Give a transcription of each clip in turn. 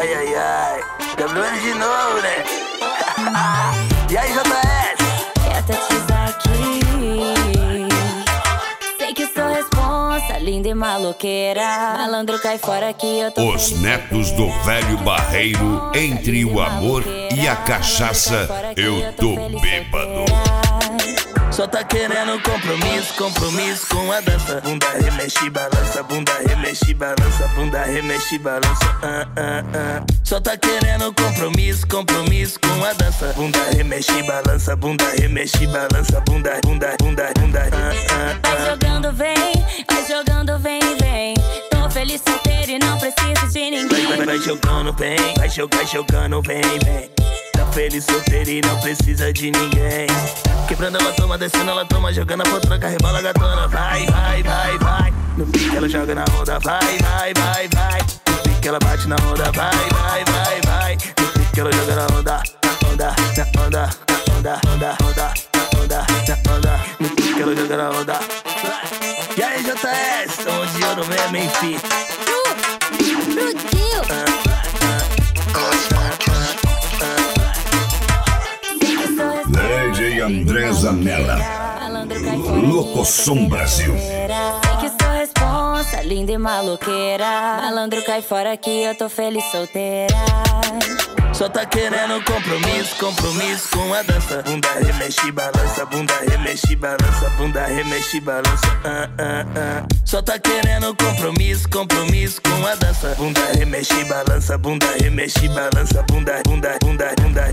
Ai, ai, ai. WM de novo, né? E aí, JS? Quer tetizar aqui. Sei que sou responsa, linda e maloqueira. Malandro, cai fora que eu tô Os netos do velho barreiro, entre o amor e a cachaça, eu tô bêbado. Só tá querendo compromisso, compromisso com a dança. Bunda remexe, balança, bunda remexe, balança, bunda remexe, balança. Só tá querendo compromisso, compromisso com a dança. Bunda remexe, balança, bunda remexe, balança, bunda, bunda, bunda, bunda. Vai jogando, vem, vem. Tô feliz solteiro e não preciso de ninguém. Vai jogando, vem, vai jogando, vem, vem. Tá feliz solteiro e não precisa de ninguém. Quebrando ela toma, descendo ela toma, jogando a potranca, rebola gatona. Vai, vai, vai, vai. No pique ela joga na onda, vai, vai, vai, vai. No pique ela bate na onda, vai, vai, vai, vai. No pique ela joga na onda, na onda, na onda, na onda, onda, onda, na onda, na onda. No pique ela joga na onda. E aí, JS, tamo de ouro mesmo, hein, fi? DJ André Zanella, Locosom Brasil. Sei que sou responsa, linda e maloqueira. Malandro, cai fora que eu tô feliz solteira. Só tá querendo compromisso, compromisso com a dança. Bunda remexe, balança, bunda remexe, balança, bunda remexe, balança. Só tá querendo compromisso, compromisso com a dança. Bunda remexe, balança, bunda remexe, balança, bunda, bunda, bunda, bunda.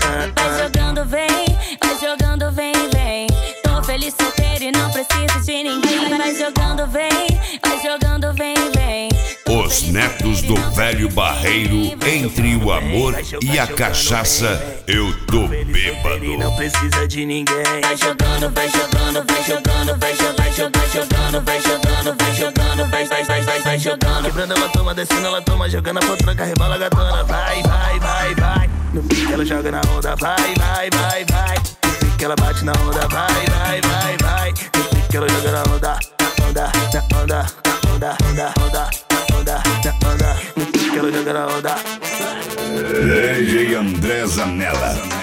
Vai jogando, vem, vem. Tô feliz solteiro e não preciso de ninguém. Vai jogando, vem, vem. Os netos do velho barreiro, entre o amor e a cachaça, eu tô bêbado. Não precisa de ninguém. Vai jogando, vai jogando, vai jogando, vai jogando, vai jogando, vai jogando, vai jogando, vai jogando. Quebrando ela toma, descendo ela toma, jogando a potranca, rebola gatona. Vai, vai, vai, vai. No pique ela joga na onda, vai, vai, vai, vai. No pique ela bate na onda, vai, vai, vai, vai. No pique ela joga na onda, na onda, na onda, na onda, onda, onda, onda, na onda. No pique ela joga na onda. DJ André Zanella.